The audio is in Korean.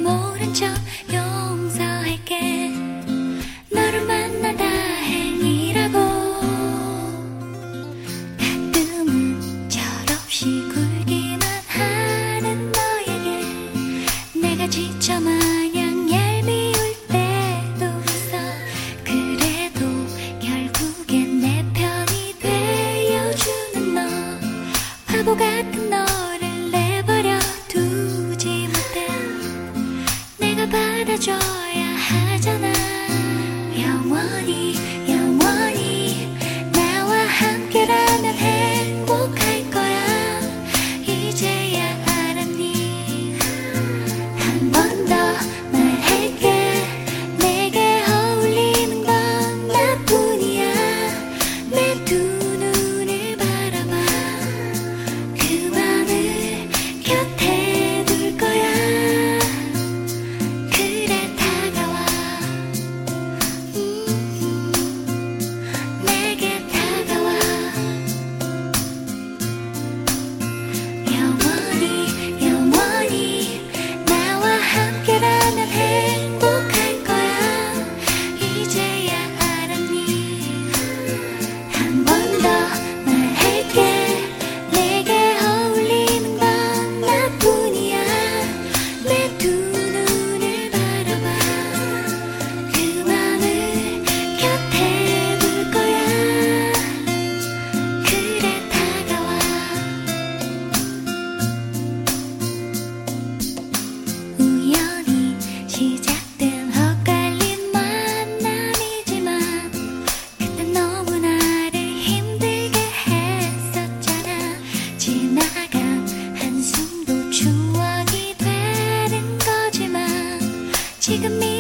모른 척 용서할게. 너를 만나 다행이라고. 가끔은 철없이 굴기만 하는 너에게 내가 지쳐 마냥 얄미울 때도 있어. 그래도 결국엔 내 편이 되어주는 너. 바보 같은 너를 내버려 두지 못해. 내가 받아줘야 하잖아. 영원히 영원히 나와 함께라면 행복할 거야. 이제야 알았니? 한 번 더 말할게. 내게 어울리는 건 나뿐이야. 내 두 눈을 바라봐. 그 맘을 곁에 둘 거야. 그래 다가와. 내게 다가와. 영원히 영원히 나와 함께라면 행복할 거야. 이제야 알았니? 한 번 더 말할게. 내게 어울리는 건 나뿐이야. 내 두 눈을 바라봐. 그 맘을 곁에 둘 거야. 그래 다가와. 우연히 시작된 헛갈린 만남이지만 그땐 너무 나를 힘들게 했었잖아. 지나간 한숨도 추억이 되는 거지만 지금